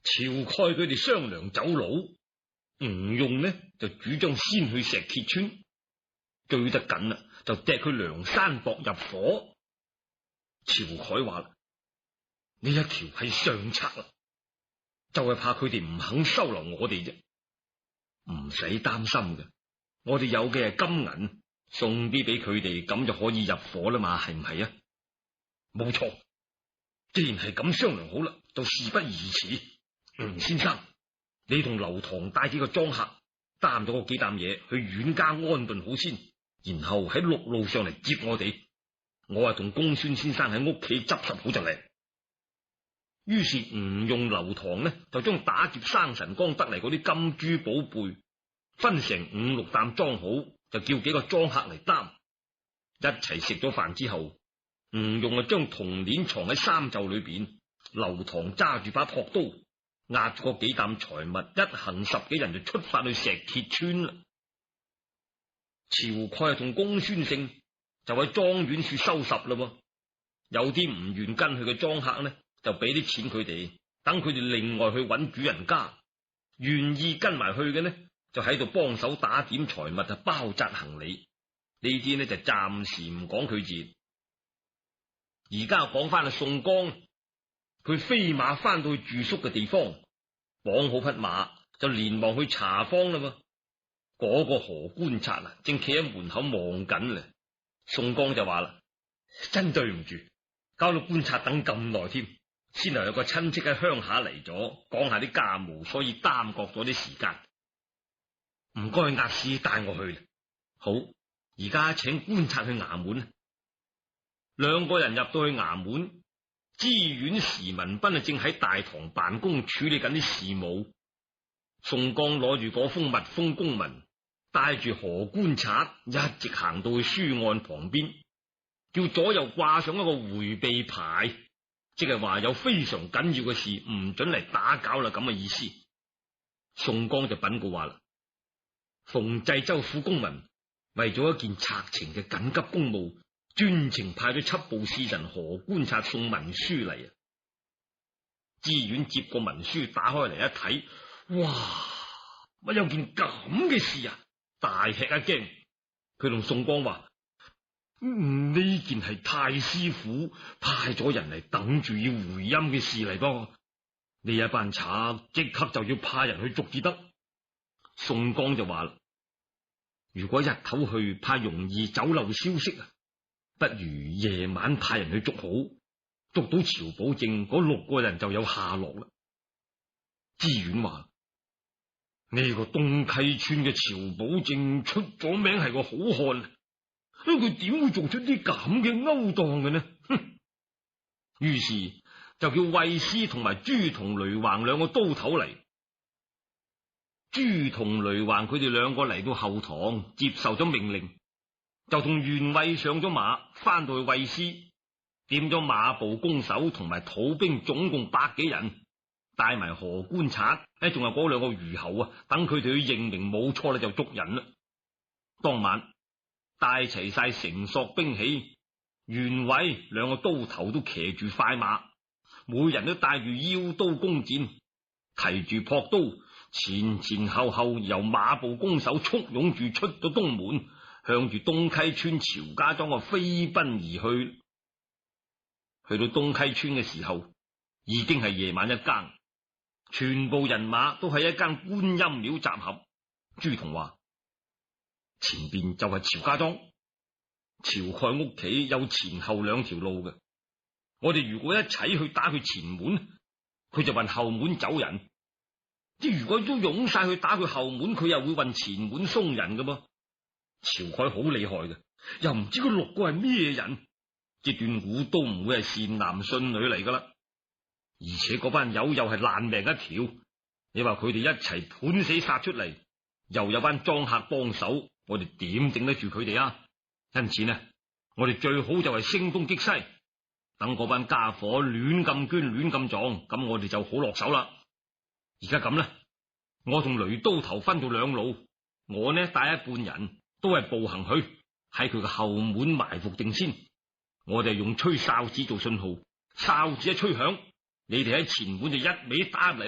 晁蓋佢哋商量走佬，吳用呢就主張先去石碣村，追得緊啦，就掟佢梁山泊入伙。晁蓋話啦：呢一條係上策啦，就係怕佢哋唔肯收留我哋啫。唔使擔心嘅，我哋有嘅係金銀，送啲俾佢哋，咁就可以入伙啦嘛，係唔係啊？冇錯，既然係咁商量好啦，就事不宜遲。吳先生，你同劉唐帶幾個莊客，擔咗嗰幾擔嘢去阮家安頓好先，然後喺陸路上嚟接我哋。我同公孫先生喺屋企執拾好就嚟。於是吳用、劉唐呢，就將打劫生辰綱得嚟嗰啲金珠寶貝分成5、6擔裝好，就叫幾個莊客嚟擔。一齊食咗飯之後，吳用啊將銅鏈藏喺衫袖裏邊，劉唐揸住把朴刀，押住嗰幾擔財物，一行10幾人就出發去石碣村啦。晁蓋同公孫勝就喺莊園處收拾啦。有啲唔願跟佢嘅莊客呢，就俾啲錢佢哋，等佢哋另外去揾主人家。願意跟埋去嘅呢，就喺度幫手打點財物啊，包紮行李。呢啲呢就暫時唔講佢字。而家講翻阿宋江，佢飛馬翻到去住宿嘅地方，綁好匹馬就連忙去查坊啦。嗰個何觀察啊，正企喺門口望緊咧。宋江就話啦：真對唔住，搞到觀察等咁耐添，先嚟有個親戚喺鄉下嚟咗，講下啲家務，所以耽擱咗啲時間。唔該，押司帶我去啦。好，而家請觀察去衙門。兩個人入到去衙門，知縣時文彬啊正喺大堂辦公處理緊啲事務。宋江攞住嗰封密封公文，帶住何觀察一直行到去書案旁邊，叫左右掛上一個回避牌，即係話有非常緊要嘅事唔准嚟打攪啦，咁嘅意思。宋江就稟告話啦：馮濟州府公文為咗一件賊情嘅緊急公務，專程派咗緝部使臣何觀察送文書嚟啊！知縣接過文書，打開嚟一睇，哇！乜有件咁嘅事啊！大吃一驚，佢同宋江話：呢件係太師府派咗人嚟等住要回音嘅事嚟噃，呢一班賊即刻就要派人去捉至得。宋江就話啦：如果日頭去，怕容易走漏消息啊，不如夜晚派人去捉好，捉到曹寶正嗰6個人就有下落啦。知縣話：呢個東溪村嘅曹寶正出咗名係個好漢，佢點會做出啲咁嘅勾當嘅呢？哼！於是就叫衛司同埋朱同雷橫2個刀頭嚟。朱同雷橫佢哋2個嚟到後堂，接受咗命令，就同縣尉上咗馬，翻到去衛司，點咗馬步弓手同埋土兵，總共100幾人。帶埋何觀察，仲有嗰2個虞候啊，等佢哋去認明冇錯啦，就捉人啦。當晚帶齊晒繩索兵器，縣尉2個刀頭都騎住快馬，每人都帶住腰刀弓箭，提住朴刀，前前後後由馬步弓手簇擁住出咗東門，向住東溪村曹家莊啊飛奔而去。去到東溪村嘅時候，已經係夜晚1更。全部人馬都喺一間觀音廟集合。朱同話：前邊就係曹家莊，晁蓋屋企有前後2條路嘅。我哋如果一齊去打佢前門，佢就運後門走人；如果都湧晒去打佢後門，佢又會運前門鬆人嘅噃。晁蓋好厲害嘅，又唔知嗰6個係咩人，截斷估都唔會係善男信女嚟噶啦。而且嗰班友又係爛命一條，你話佢哋一齊盤死殺出嚟，又有班莊客幫手，我哋點頂得住佢哋啊？因此呢，我哋最好就係聲東擊西，等嗰班家伙亂咁捐亂咁撞，咁我哋就好落手啦。而家咁啦，我同雷刀頭分到2路，我呢帶一半人都係步行去，喺佢嘅後門埋伏定先。我哋用吹哨子做信號，哨子一吹響，你哋喺前門就一味打入嚟啦，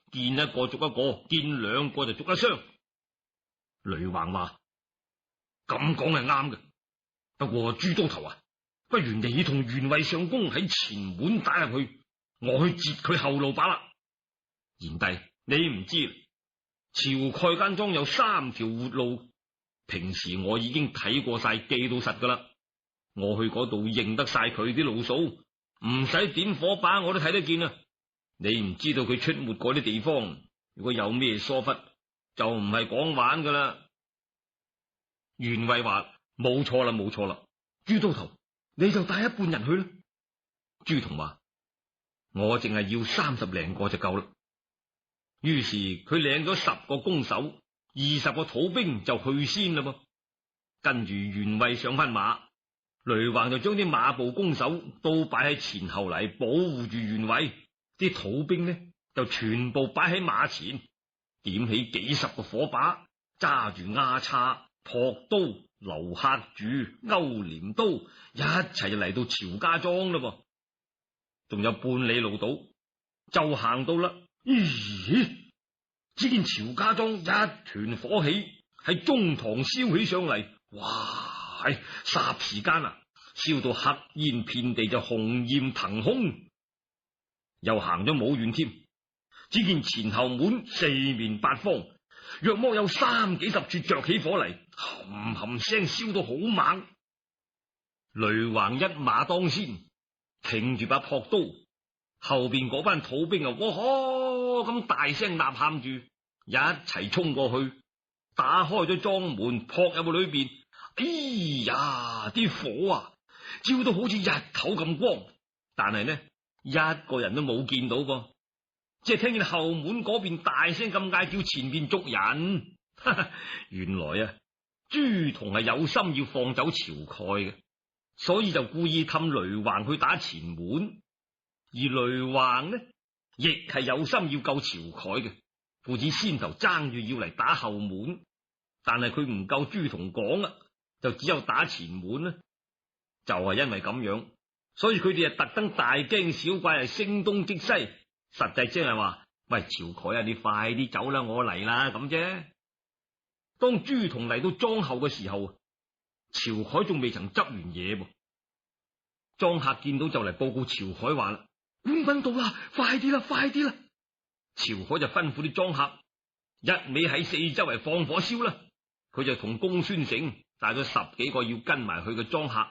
見一個捉一個，見兩個就捉一雙。雷橫話：咁講係啱嘅，不過朱都頭啊，不如你同員衛上公喺前門打入去，我去截佢後路把啦。賢弟，你唔知，晁蓋間莊有3條活路，平時我已經睇過晒，記到實噶啦。我去嗰度認得晒佢啲路數，唔使點火把我都睇得見啊！你唔知道佢出沒嗰啲地方，如果有咩疏忽，就唔係講玩噶啦。袁衛話：冇錯啦，冇錯啦，朱都頭，你就帶一半人去啦。朱同話：我淨係要30零個就夠啦。於是佢領咗10個弓手，20個土兵就去先啦噃。跟住袁衛上翻馬，雷橫就將啲馬步弓手都擺喺前後嚟保護住袁衛，啲土兵呢就全部擺喺馬前，點起幾十個火把，揸住丫叉、朴刀、劉克柱、勾鐮刀，一齊就嚟到晁家莊啦噃。仲有半里路到，就行到啦。咦！只見晁家莊一團火起，喺中堂燒起上嚟，哇！霎時間啊，燒到黑煙遍地，就紅焰騰空。又行咗冇遠添，只見前後門四面八方，約莫有30幾十處着起火嚟，冚冚聲燒到好猛。雷橫一馬當先，擎住把朴刀，後邊嗰班土兵啊，哇呵咁大聲吶喊住，一齊衝過去，打開咗莊門，撲入去裏邊。哎呀，啲火啊，照到好似日頭咁光，但係呢，一個人都冇見到噃，即係聽見後門嗰邊大聲咁嗌，叫前面捉人。原來啊，朱仝係有心要放走晁蓋嘅，所以就故意氹雷橫去打前門，而雷橫呢，亦係有心要救晁蓋嘅，故此先頭爭住要嚟打後門，但係佢唔夠朱仝講啊，就只有打前門啦。就係因為咁樣，所以佢哋啊特登大驚小怪，係聲東擊西，實際即係話：喂，晁蓋啊，你快啲走啦，我嚟啦咁啫。當朱仝嚟到莊後嘅時候，晁蓋仲未曾執完嘢噃。莊客見到就嚟報告晁蓋話啦：官軍到啦，快啲啦，快啲啦！晁蓋就吩咐啲莊客一味喺四周圍放火燒啦。佢就同公孫成帶咗10幾個要跟埋去嘅莊客，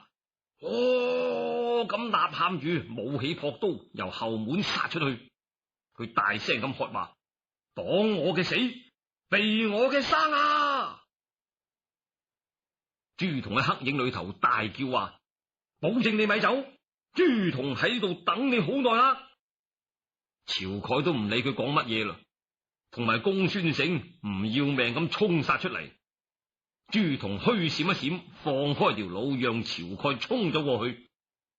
咁吶喊住，舞起朴刀，由後門殺出去。佢大聲咁喝話：擋我嘅死，避我嘅生啊！朱仝喺黑影裏頭大叫話：保證你咪走，朱仝喺度等你好耐啦！晁蓋都唔理佢講乜嘢啦，同埋公孫成唔要命咁衝殺出嚟。朱仝虛閃一閃，放開條路，讓晁蓋衝咗過去。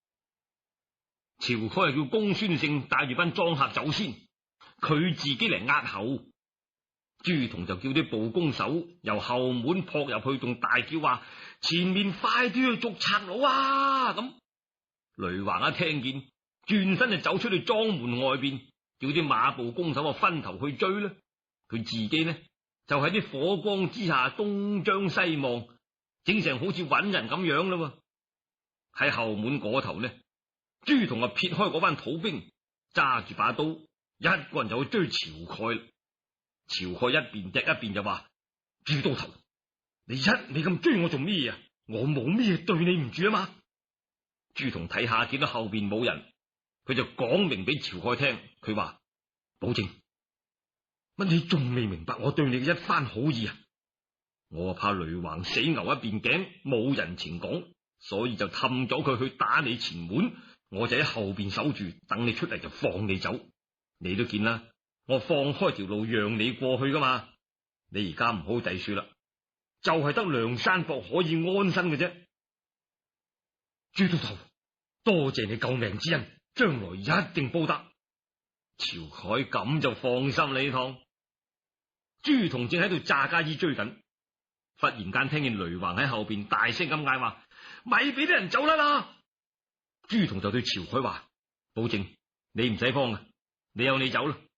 晁蓋係叫公孫勝帶住班莊客走先，佢自己嚟壓後。朱仝就叫啲步弓手由後門撲入去，仲大叫話：前面快啲去捉賊佬啊！咁雷橫一聽見，轉身就走出去莊門外邊，叫啲馬步弓手啊分頭去追啦。佢自己呢，就喺啲火光之下東張西望，整成好似搵人咁樣啦。喺後門嗰頭呢，朱仝啊撇開嗰班土兵，揸住把刀，一個人就去追晁蓋啦。晁蓋一邊踢一邊就話：朱都頭，你咁追我做咩啊？我冇咩對你唔住啊嘛！朱仝睇下見到後邊冇人，佢就講明俾晁蓋聽，佢話：保證。乜你仲未明白我對你嘅一番好意啊？我怕雷橫死牛一邊頸，冇人情講，所以就氹咗佢去打你前門，我就喺後邊守住，等你出嚟就放你走。你都見啦，我放開條路讓你過去噶嘛。你而家唔好計數啦，就係得梁山泊可以安身嘅啫。朱都頭，多謝你救命之恩，將來一定報答。晁蓋咁就放心你趟。朱仝正喺度詐假意追緊，忽然間聽見雷橫喺後邊大聲咁嗌話：咪俾啲人走啦！朱仝就對晁蓋話：保證，你唔使慌啊，你有你走啦，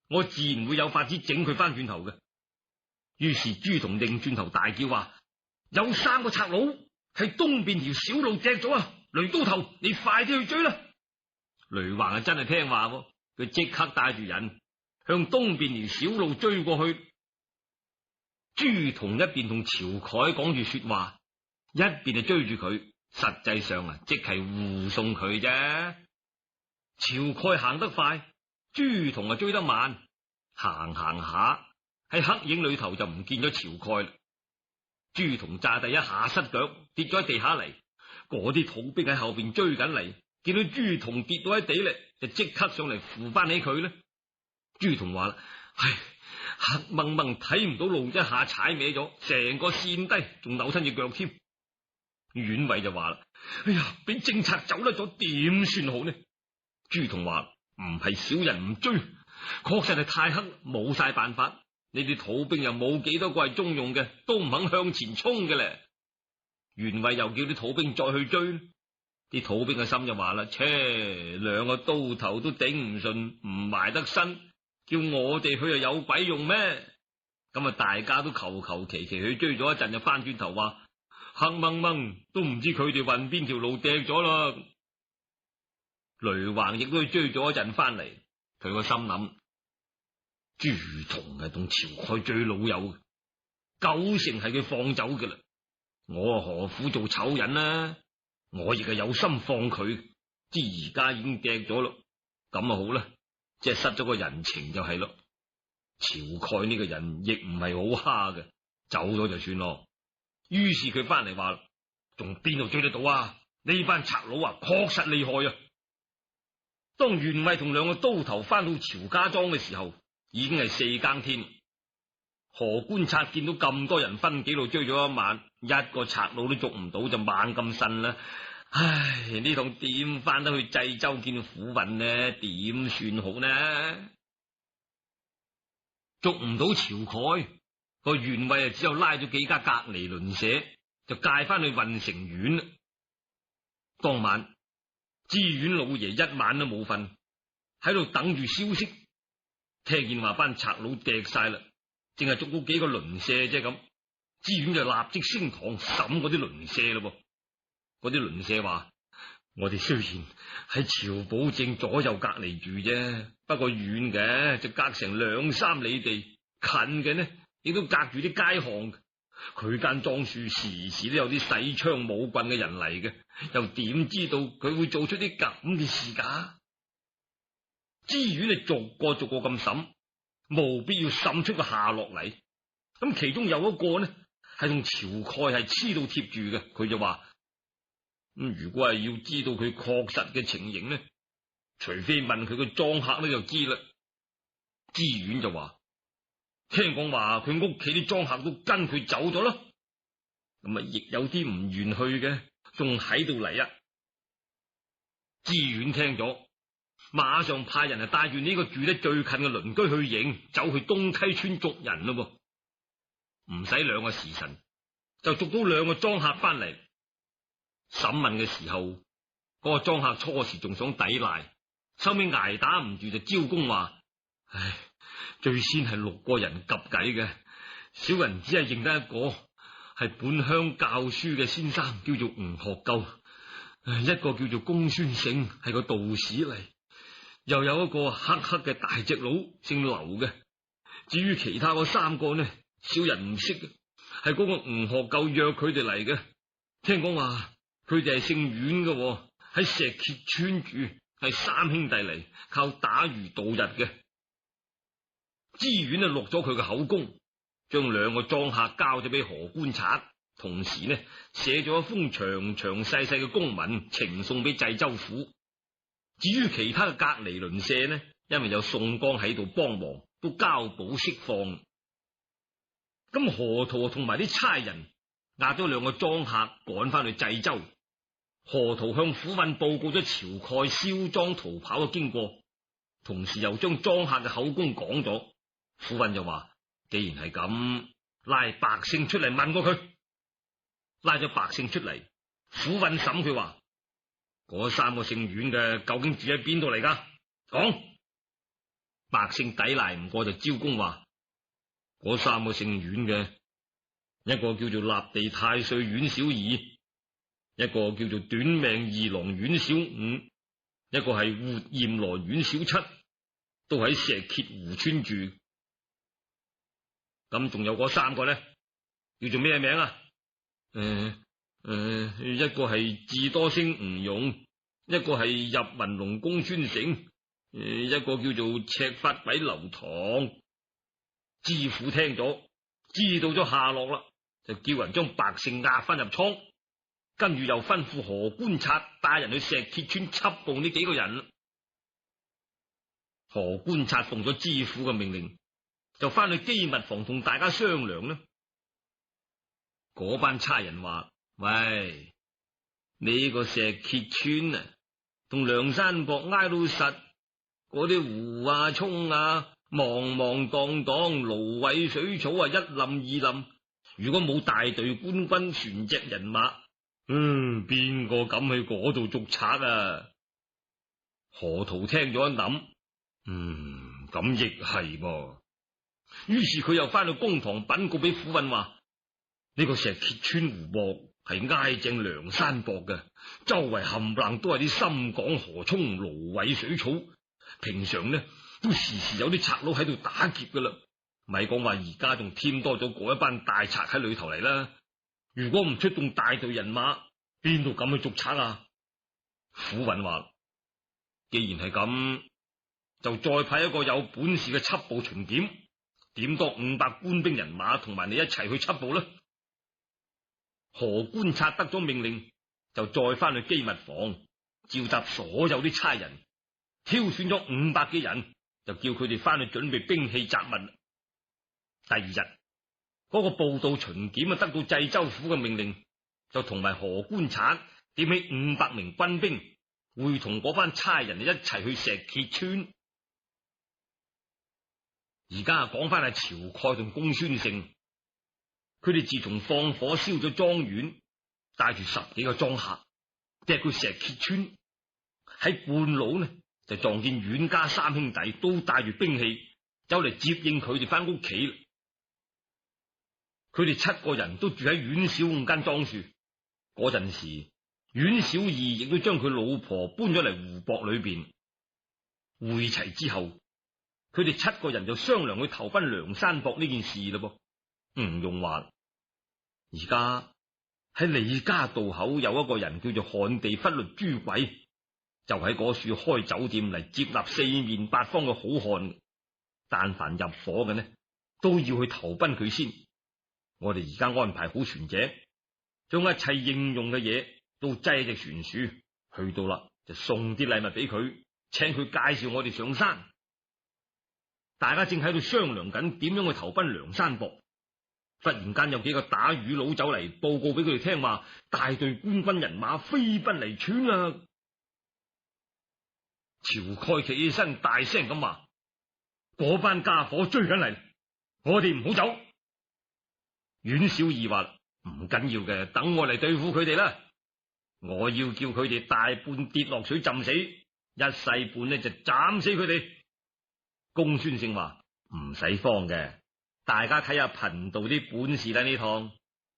我自然會有法子整佢翻轉頭嘅。於是朱仝擰轉頭大叫話：有3個賊佬喺東邊條小路趯咗啊！雷都頭，你快啲去追啦！雷橫啊真係聽話喎，佢即刻帶住人向東邊條小路追過去。朱仝一邊同晁蓋講住說話，一邊就追住佢，實際上啊即係護送佢啫。晁蓋行得快，朱仝啊追得慢，行下喺黑影裏頭就唔見咗晁蓋啦。朱仝炸第一下失腳，跌咗喺地下嚟。嗰啲土兵喺後邊追緊嚟，見到朱仝跌到喺地咧，就即刻上嚟扶翻起佢咧。朱仝話啦：唉，黑蒙蒙睇唔到路，一下踩歪咗，成個跣低，仲扭親隻腳添。縣尉就話啦：哎呀，俾正賊走甩咗，點算好呢？朱仝話：唔係小人唔追，確實係太黑，冇晒辦法。呢啲土兵又冇幾多個係中用嘅，都唔肯向前衝嘅咧。縣尉又叫啲土兵再去追，啲土兵嘅心就話啦：切，2個刀頭都頂唔順，唔埋得身，叫我哋去又有鬼用咩？咁啊，大家都求求其其去追咗一陣，就翻轉頭話：黑蒙蒙都唔知佢哋運邊條路趯咗啦。雷橫亦都去追咗一陣翻嚟，佢個心諗：朱仝係同晁蓋最老友，9成係佢放走嘅啦。我何苦做醜人呢？我亦係有心放佢，知而家已經趯咗咯，咁啊好啦，即係失咗個人情就係咯。晁蓋呢個人亦唔係好蝦嘅，走咗就算咯。於是佢翻嚟話：仲邊度追得到啊？呢班賊佬啊，確實厲害啊！當縣尉同2個刀頭翻到晁家莊嘅時候，已經係4更天。何觀察見到咁多人分幾路追咗一晚，一個賊佬都捉唔到，就猛咁呻啦。唉，呢趟點翻得去濟州見府尹呢？點算好呢？捉唔到晁蓋，個縣尉啊只有拉咗幾家隔籬鄰舍，就介翻去運城縣啦。當晚知縣老爺一晚都冇瞓，喺度等住消息，聽見話班賊佬趯晒啦，淨係捉到幾個鄰舍啫咁。知縣就立即升堂審嗰啲鄰舍咯。嗰啲鄰舍話：我哋雖然喺晁保證左右隔籬住啫，不過遠嘅就隔成2-3里地，近嘅呢亦都隔住啲街巷。佢間莊樹時時都有啲使槍舞棍嘅人嚟嘅，又點知道佢會做出啲咁嘅事噶？知縣係逐個咁審，務必要審出個下落嚟。咁其中有一個呢係同晁蓋係黐到貼住嘅，佢就話：如果係要知道佢確實嘅情形呢，除非問佢個莊客呢就知啦。知縣就話：聽講話佢屋企啲莊客都跟佢走咗啦，咁啊亦有啲唔願去嘅，仲喺度嚟啊。知縣聽咗，馬上派人帶住呢個住得最近嘅鄰居去迎，走去東溪村捉人咯。唔使2個時辰，就捉到2個莊客翻嚟。審問嘅時候，嗰個莊客初時仲想抵賴，收尾挨打唔住就招供話：唉，最先係6個人夾計嘅，小人只係認得一個，係本鄉教書嘅先生，叫做吳學究；一個叫做公孫勝，係個道士嚟；又有一個黑黑嘅大隻佬，姓劉嘅。至於其他嗰3個呢，小人唔識嘅，係嗰個吳學究約佢哋嚟嘅。聽講話佢哋係姓阮嘅，喺石碣村住，係3兄弟嚟，靠打魚度日嘅。知縣錄咗佢嘅口供，將2個莊客交咗俾何觀察，同時呢寫咗一封長長細細嘅公文，呈送俾濟州府。至於其他嘅隔籬鄰舍呢，因為有宋江喺度幫忙，都交保釋放。咁何圖同埋啲差人押咗2個莊客趕翻去濟州。何圖向府尹報告咗晁蓋燒莊逃跑嘅經過，同時又將莊客嘅口供講咗。府尹就話：既然係咁，拉百姓出嚟問過佢。拉咗百姓出嚟，府尹審佢話：嗰3個姓阮嘅究竟住喺邊度嚟噶？講。 百姓抵賴唔過就招供話，嗰三個姓阮嘅，一個叫做立地太歲阮小二，一個叫做短命二郎阮小五，一個係活閻羅阮小七，都喺石碣湖村住。咁仲有嗰三個呢，叫做咩名啊？一個係智多星吳勇，一個係入文龍公孫成，一個叫做赤髮鬼劉唐。知府聽咗，知道咗下落啦，就叫人將百姓押翻入倉，跟住又吩咐何觀察帶人去石碣村緝捕呢幾個人。何觀察奉咗知府嘅命令，就翻去機密房同大家商量啦。嗰班差人話：喂，呢個石碣村啊，同梁山泊挨到實，嗰啲湖啊、涌啊，茫茫蕩蕩，蘆葦水草啊，一冧二冧。如果冇大隊官軍、船隻人馬，邊個敢去嗰度捉賊啊？何圖聽咗一諗，咁亦係噃。於是佢又翻去公堂稟告俾府尹話：呢個石碣村湖泊係挨正梁山泊嘅，周圍冚唪唥都係啲深港河涌、蘆葦水草，平常呢都時時有啲賊佬喺度打劫噶啦。咪講話而家仲添多咗嗰一班大賊喺裏頭嚟啦。如果唔出動大隊人馬，邊度敢去捉賊啊？府尹話：既然係咁，就再派一個有本事嘅緝捕巡檢，點多500官兵人馬同埋你一齊去緝捕啦。何觀察得咗命令，就再翻去機密房，召集所有啲差人，挑選咗500幾人，就叫佢哋翻去準備兵器雜物。第二日，嗰個報道巡檢得到濟州府嘅命令，就同埋何觀察點起500名軍兵，會同嗰班差人一齊去石碣村。而家講翻係晁蓋同公孫勝，佢哋自從放火燒咗莊園，帶住10幾個莊客，趯去石碣村，喺半路呢就撞見阮家三兄弟都帶住兵器走嚟接應佢哋翻屋企。佢哋7個人都住喺阮小五間莊樹。嗰陣時，阮小二亦都將佢老婆搬咗嚟湖泊裏邊。會齊之後，佢哋7個人就商量去投奔梁山泊呢件事啦噃。吳用話：而家喺李家渡口有一個人叫做旱地忽律朱貴，就喺嗰處開酒店嚟接納4面8方嘅好漢。但凡入伙嘅呢，都要去投奔佢先。我哋而家安排好船隻，將一切應用嘅嘢都擠喺隻船樹，去到啦就送啲禮物俾佢，請佢介紹我哋上山。大家正喺度商量緊點樣去投奔梁山泊，忽然間有幾個打魚佬走嚟報告俾佢哋聽話，大隊官軍人馬飛奔嚟村啊！晁蓋企起身大聲咁話：嗰班家伙追緊嚟，我哋唔好走。阮小二話：唔緊要嘅，等我嚟對付佢哋啦。我要叫佢哋大半跌落水浸死，一細半呢就斬死佢哋。公孫勝話：唔使慌嘅，大家睇下貧道啲本事啦呢趟。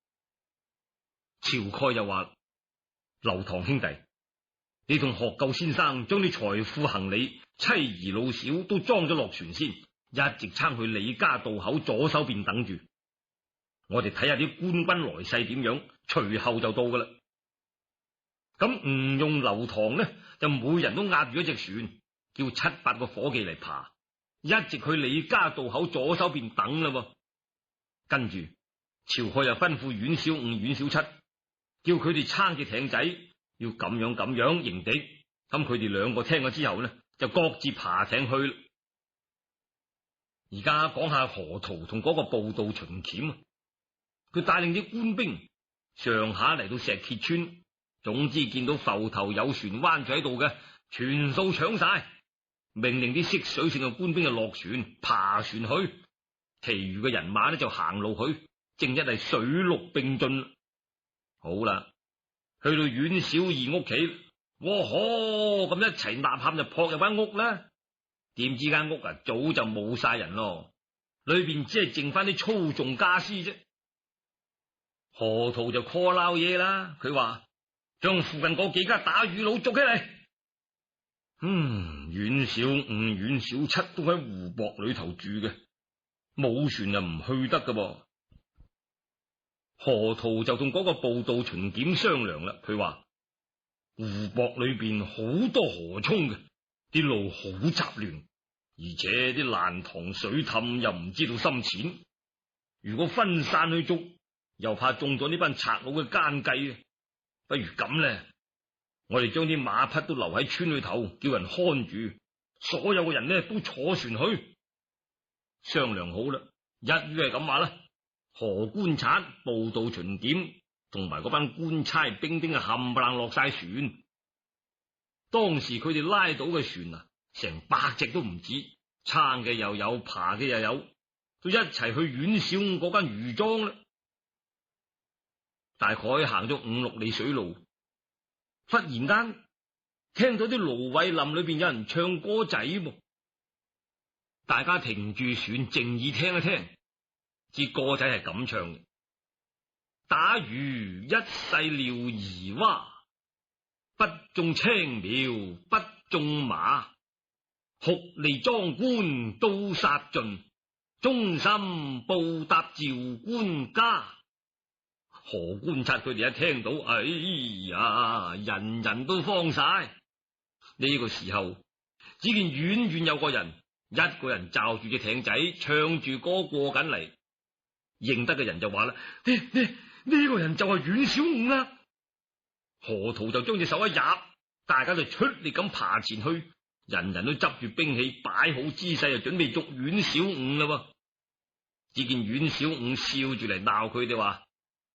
晁蓋又話：劉唐兄弟，你同學究先生將啲財富行李、妻兒老小都裝咗落船先，一直撐去李家渡口左手邊等住。我哋睇下啲官軍來勢點樣，隨後就到噶啦。咁吳用、劉唐呢，就每人都壓住一隻船，叫7、8個伙計嚟爬，一直去李家渡口左手邊等啦。跟住晁蓋又吩咐阮小五、阮小七，叫佢哋撐住艇仔，要咁樣迎敵。咁佢哋2個聽咗之後呢，就各自爬艇去。而家講下何圖同嗰個報道巡檢。佢帶領啲官兵上下嚟到石碣村，總之見到浮頭有船灣住喺度嘅，全數搶晒，命令啲識水性嘅官兵就落船爬船去，其餘嘅人馬呢就行路去，正一係水陸並進。好啦，去到阮小二屋企，我呵咁一齊吶喊就撲入間屋啦。 點知間屋啊早就冇晒人咯，裏邊只係剩翻啲粗重家私啫。河圖就 call 撈嘢啦，佢話將附近嗰幾家打魚佬捉起嚟。阮小五、阮小七都喺湖泊裏頭住嘅，冇船就唔去得噶噃。河圖就同嗰個步道巡檢商量啦，佢話湖泊裏邊好多河涌嘅，啲路好雜亂，而且啲爛塘水氹又唔知道深淺，如果分散去捉，又怕中咗呢班賊佬嘅奸計，不如咁咧，我哋將啲馬匹都留喺村裏頭，叫人看住，所有嘅人呢都坐船去。商量好啦，一於係咁話啦。河觀察、步道巡檢同埋嗰班官差兵丁啊，冚唪唥落晒船。當時佢哋拉到嘅船啊，成100隻都唔止，撐嘅又有，爬嘅又有，都一齊去阮小五嗰間魚莊啦。大概行咗5-6里水路，忽然間聽到啲蘆葦林裏邊有人唱歌仔噃，大家停住船，靜耳聽一聽。支歌仔係咁唱嘅：打魚一世撩兒蛙，不中青苗不中馬，酷吏莊官都殺盡，忠心報答趙官家。河觀察佢哋一聽到，哎呀，人人都慌晒。呢個時候，只見遠遠有個人，一個人罩住隻艇仔，唱住歌過緊嚟。認得嘅人就話啦：呢個人就係阮小五啦。河圖就將隻手一入，大家就出力咁爬前去，人人都執住兵器，擺好姿勢，就準備捉阮小五啦。只見阮小五笑住嚟鬧佢哋話：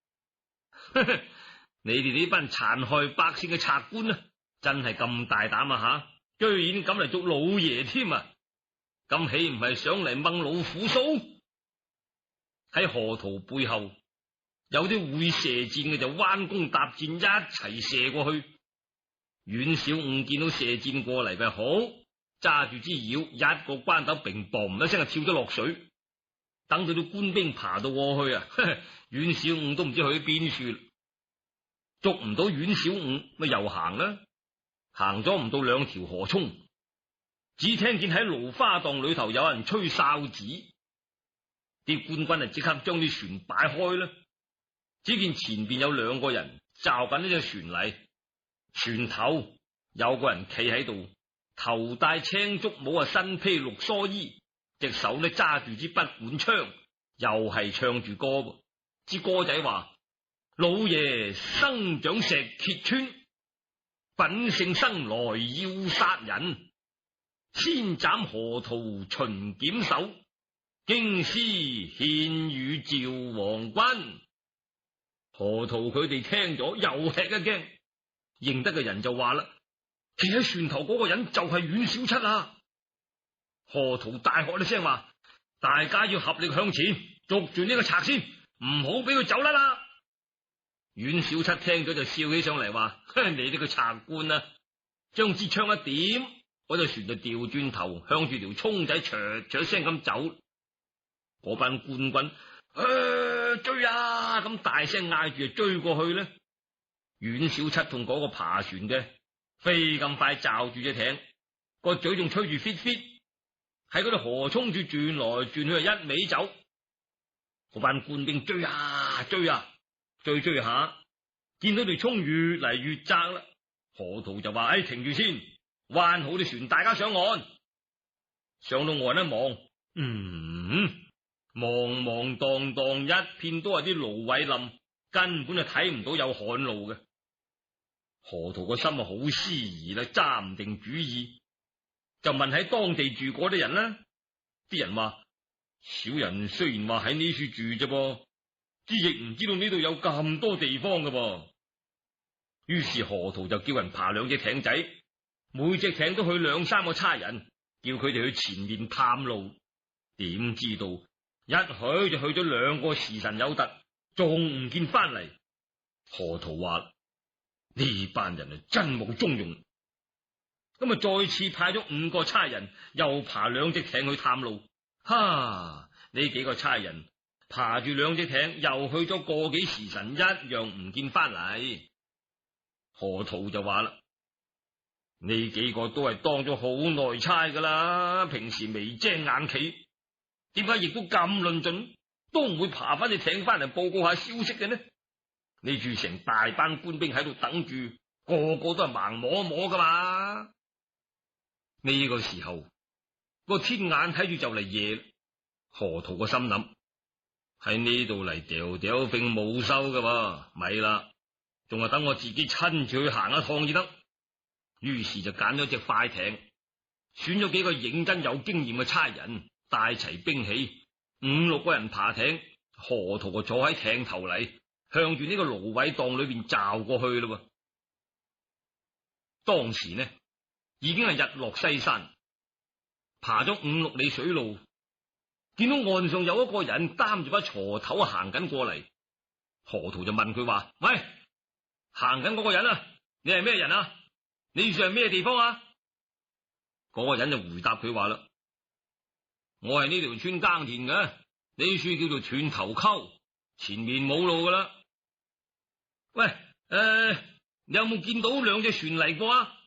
你哋呢班殘害百姓嘅賊官啊，真係咁大膽啊吓！居然敢嚟捉老爺添啊！咁豈唔係上嚟掹老虎鬚？喺河圖背後有啲會射箭嘅就彎弓搭箭，一齊射過去。阮小五見到射箭過嚟嘅好，揸住支鷂，一個關斗，乒乓一聲就跳咗落水。等到啲官兵爬到過去啊，阮小五都唔知去邊處，捉唔到阮小五，咪又行啦。行咗唔到2條河涌，只聽見喺蘆花蕩裏頭有人吹哨子。啲官軍啊，即刻將啲船擺開啦。只見前邊有2個人罩緊呢隻船嚟，船頭有個人企喺度，頭戴青竹帽啊，身披綠蓑衣，隻手呢揸住支筆管槍，又係唱住歌噃。支歌仔話：老爺生長石碣村，品性生來要殺人，先斬河圖巡檢手，京師獻與趙王君。河圖佢哋聽咗又吃一驚，認得嘅人就話啦：企喺船頭嗰個人就係阮小七啊！河圖大喝一聲話：大家要合力向前，捉住呢個賊先，唔好俾佢走甩啦！阮小七聽咗就笑起上嚟話：你呢個賊官啊！將支槍一點，嗰隻船就調轉頭向住條涌仔唰唰聲咁走。嗰班官軍追啊！咁大聲嗌住就追過去咧。阮小七同嗰個爬船嘅飛咁快罩住隻艇，個嘴仲吹住 fit fit，喺嗰度河涌住轉來轉去，一味走。嗰班官兵追啊追啊，追追下，見到條涌越嚟越窄啦。河圖就話：停住先，彎好啲船，大家上岸。上到岸一望，茫茫蕩蕩一片都係啲蘆葦林，根本就睇唔到有旱路嘅。河圖個心啊好思疑啦，揸唔定主意，就問喺當地住過啲人啦。啲人話：小人雖然話喺呢處住啫噃，之亦唔知道呢度有咁多地方㗎噃。於是河圖就叫人爬2隻艇仔，每隻艇都去2-3個差人，叫佢哋去前面探路。點知道一去就去咗2個時辰有突，仲唔見翻嚟。河圖話：呢班人啊真冇中用。 咁再次派咗5個差人，又爬2隻艇去探路。哈！呢幾個差人爬住2隻艇，又去咗個幾時辰，一樣唔見翻嚟。河圖就話啦：呢幾個都係當咗好耐差噶啦，平時眉精眼企，點解亦都咁論盡，都唔會爬翻隻艇翻嚟報告下消息嘅呢？你住成大班官兵喺度等住，個個都係盲摸摸噶嘛。呢個時候個天眼睇住就嚟夜，河圖個心諗，喺呢度嚟掉掉揈冇收噶，咪啦，仲係等我自己親自去行一趟至得。於是就揀咗隻快艇，選咗幾個認真有經驗嘅差人，帶齊兵器，5、6個人爬艇，河圖就坐喺艇頭嚟，向住呢個蘆葦蕩裏邊罩過去啦。當時呢已經係日落西山，爬咗5、6里水路，見到岸上有一個人擔住把鋤頭行緊過嚟，河圖就問佢話：喂，行緊嗰個人啊，你係咩人啊？呢處係咩地方啊？嗰個人就回答佢話啦：我係呢條村耕田嘅，呢處叫做斷頭溝，前面冇路噶啦。喂，你有冇見到2隻船嚟過啊？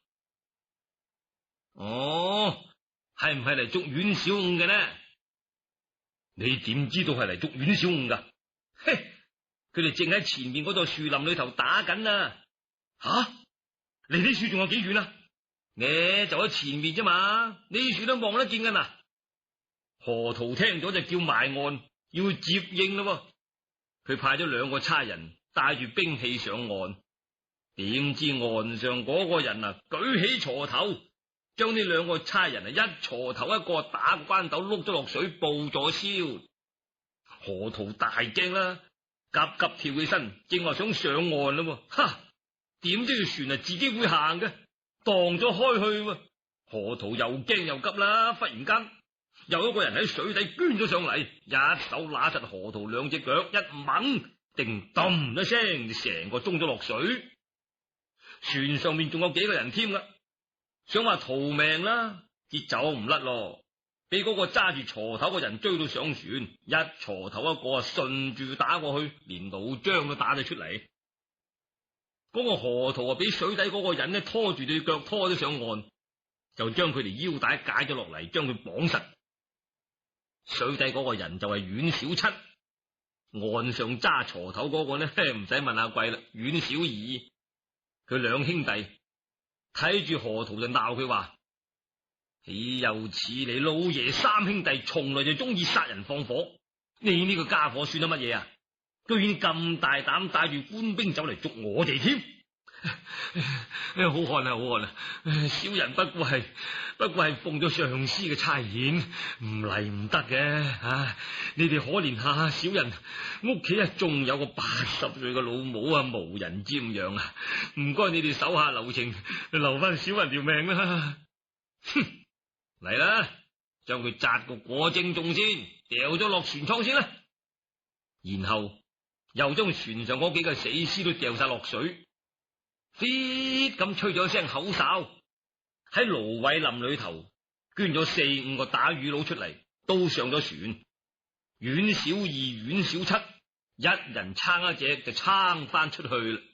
哦，係唔係嚟捉阮小五嘅呢？你點知道係嚟捉阮小五噶？嘿，佢哋正喺前面嗰座樹林裏頭打緊啊！吓？離呢處仲有幾遠啊？呢就喺前面啫嘛，呢處都望得見噶嗱。河圖聽咗就叫埋岸，要接應咯。佢派咗2個差人帶住兵器上岸，點知岸上嗰個人啊舉起鋤頭，將呢2個差人啊一鋤頭一個打關斗碌咗落水，報咗銷。河圖大驚啦，急急跳起身，正話想上岸咯。哈！點知條船啊自己會行嘅，蕩咗開去。河圖又驚又急啦，忽然間有一個人喺水底捐咗上嚟，一手揦實河圖2隻腳，一掹，叮咚一聲，成個中咗落水。船上面仲有幾個人添噶，想話逃命啦，跌走唔甩咯，俾嗰個揸住鋤頭嘅人追到上船，一鋤頭一個順住打過去，連老張都打咗出嚟。嗰個河圖啊，俾水底嗰個人呢拖住對腳拖咗上岸，就將佢哋腰帶解咗落嚟，將佢綁實。水底嗰個人就係阮小七，岸上揸鋤頭嗰個呢，唔使問阿貴啦，阮小二。佢2兄弟睇住河圖就鬧佢話：豈有此理！老爺3兄弟從來就中意殺人放火，你呢個家伙算得乜嘢啊？居然咁大膽帶住官兵走嚟捉我哋添！好漢啊，好漢啊！小人不過係奉咗上司嘅差遣，唔嚟唔得嘅。你哋可憐下小人，屋企仲有個80歲嘅老母啊，無人瞻仰啊！唔該你哋手下留情，留翻小人條命啦！哼，嚟啦，將佢紮個果蒸粽先，掉咗落船艙先啦。然後又將船上嗰幾個死屍都掉晒落水，飛咁吹咗一聲口哨，喺蘆葦林裏頭捐咗4、5個打魚佬出嚟，都上咗船。阮小二、阮小七一人撐一隻就撐翻出去啦。